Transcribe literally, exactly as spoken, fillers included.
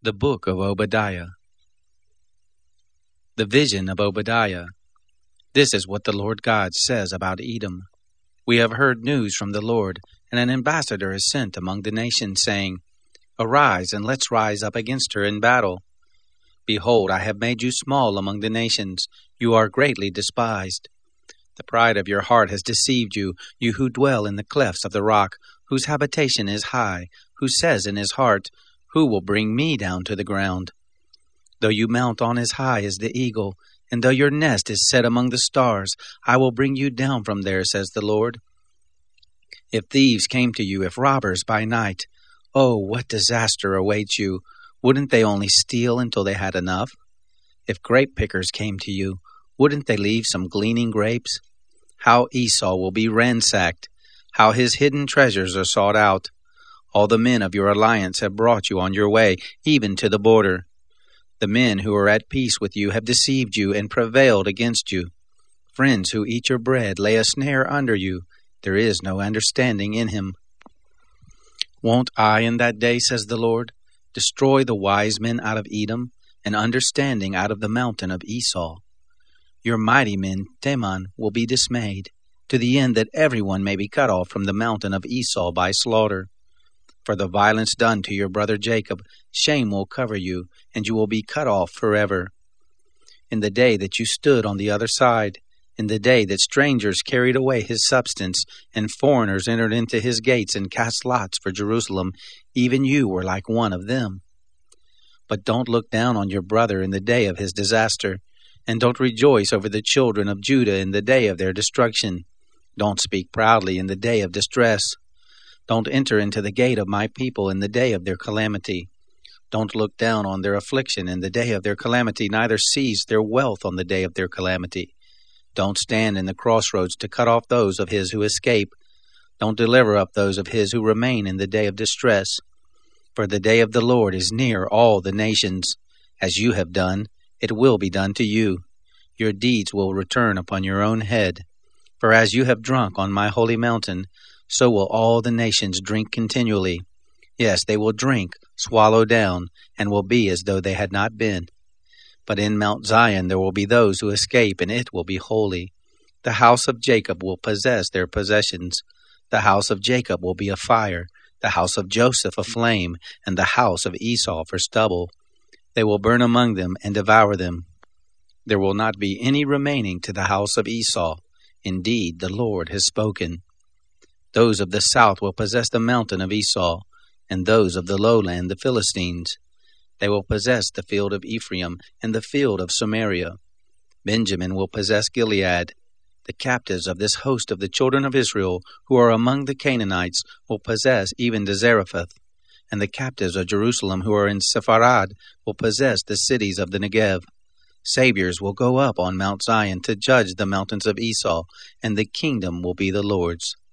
The Book of Obadiah. The Vision of Obadiah. This is what the Lord God says about Edom. We have heard news from the Lord, and an ambassador is sent among the nations, saying, Arise, and let's rise up against her in battle. Behold, I have made you small among the nations. You are greatly despised. The pride of your heart has deceived you, you who dwell in the clefts of the rock, whose habitation is high, who says in his heart, Who will bring me down to the ground? Though you mount on as high as the eagle, and though your nest is set among the stars, I will bring you down from there, says the Lord. If thieves came to you, if robbers by night, oh, what disaster awaits you! Wouldn't they only steal until they had enough? If grape pickers came to you, wouldn't they leave some gleaning grapes? How Esau will be ransacked, how his hidden treasures are sought out. All the men of your alliance have brought you on your way, even to the border. The men who are at peace with you have deceived you and prevailed against you. Friends who eat your bread lay a snare under you. There is no understanding in him. Won't I in that day, says the Lord, destroy the wise men out of Edom, and understanding out of the mountain of Esau? Your mighty men, Teman, will be dismayed, to the end that everyone may be cut off from the mountain of Esau by slaughter. For the violence done to your brother Jacob, shame will cover you, and you will be cut off forever. In the day that you stood on the other side, in the day that strangers carried away his substance, and foreigners entered into his gates and cast lots for Jerusalem, even you were like one of them. But don't look down on your brother in the day of his disaster, and don't rejoice over the children of Judah in the day of their destruction. Don't speak proudly in the day of distress. Don't enter into the gate of my people in the day of their calamity. Don't look down on their affliction in the day of their calamity, neither seize their wealth on the day of their calamity. Don't stand in the crossroads to cut off those of his who escape. Don't deliver up those of his who remain in the day of distress. For the day of the Lord is near all the nations. As you have done, it will be done to you. Your deeds will return upon your own head. For as you have drunk on my holy mountain, so will all the nations drink continually. Yes, they will drink, swallow down, and will be as though they had not been. But in Mount Zion there will be those who escape, and it will be holy. The house of Jacob will possess their possessions. The house of Jacob will be a fire, the house of Joseph a flame, and the house of Esau for stubble. They will burn among them and devour them. There will not be any remaining to the house of Esau. Indeed, the Lord has spoken. Those of the south will possess the mountain of Esau, and those of the lowland the Philistines. They will possess the field of Ephraim and the field of Samaria. Benjamin will possess Gilead. The captives of this host of the children of Israel, who are among the Canaanites, will possess even the Zarephath. And the captives of Jerusalem, who are in Sepharad, will possess the cities of the Negev. Saviors will go up on Mount Zion to judge the mountains of Esau, and the kingdom will be the Lord's.